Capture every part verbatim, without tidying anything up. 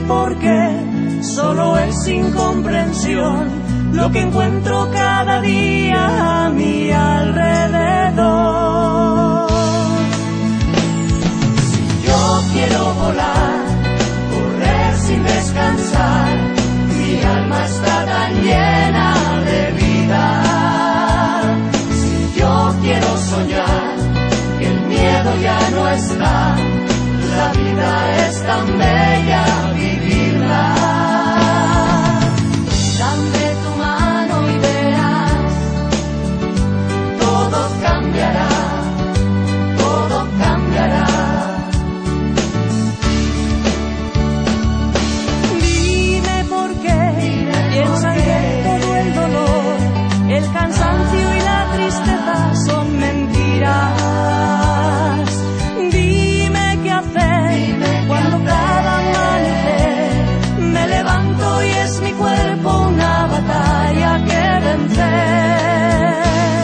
por qué, solo es incomprensión lo que encuentro cada día a mi alrededor. Si yo quiero volar, correr sin descansar, mi alma está tan llena de vida. Si yo quiero soñar, que el miedo ya no está, la vida es tan bella vivirla. Dame tu mano y verás, todo cambiará, todo cambiará. Dime por qué, piensa que todo el dolor, el cansancio y la tristeza son mentiras. Cuando cada amanecer me levanto y es mi cuerpo una batalla que vencer.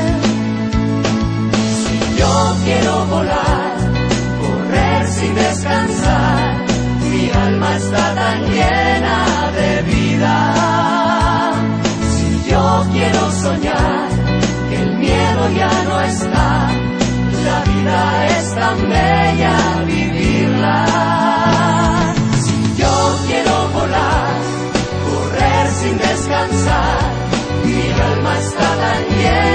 Si yo quiero volar, correr sin descansar, mi alma está tan llena de vida. Si yo quiero soñar, que el miedo ya no está, la vida es tan bella vivirla. Si yo quiero volar, correr sin descansar, mi alma está tan llena